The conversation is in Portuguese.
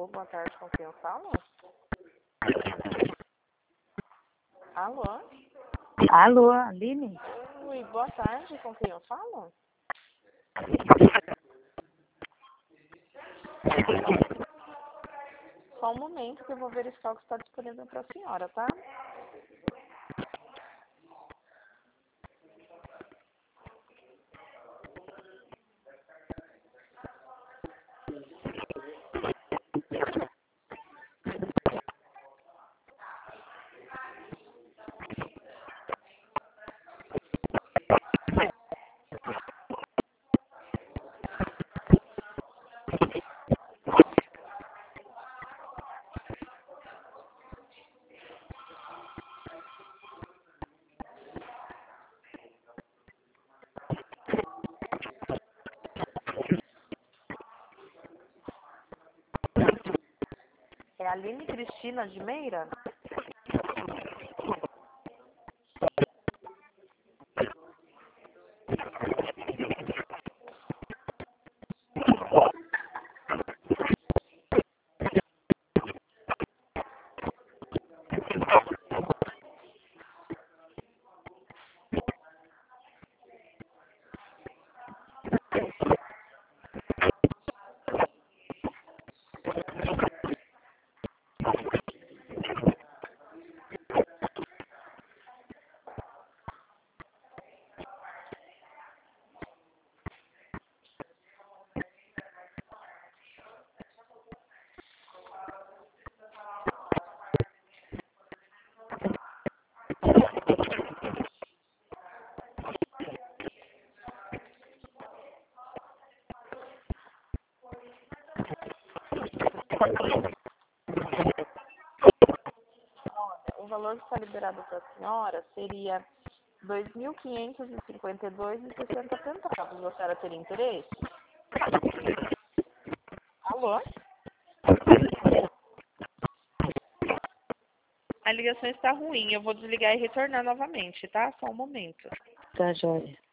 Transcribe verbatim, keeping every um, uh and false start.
Alô, boa tarde, com quem eu falo? Alô? Alô, Aline? Oi, boa tarde, com quem eu falo? Só um momento que eu vou verificar o que está disponível para a senhora, tá? É a Aline Cristina de Meira? O valor que está liberado para a senhora seria dois mil quinhentos e cinquenta e dois reais e sessenta centavos. A senhora teria interesse? Alô? A ligação está ruim. Eu vou desligar e retornar novamente, tá? Só um momento. Tá, joia.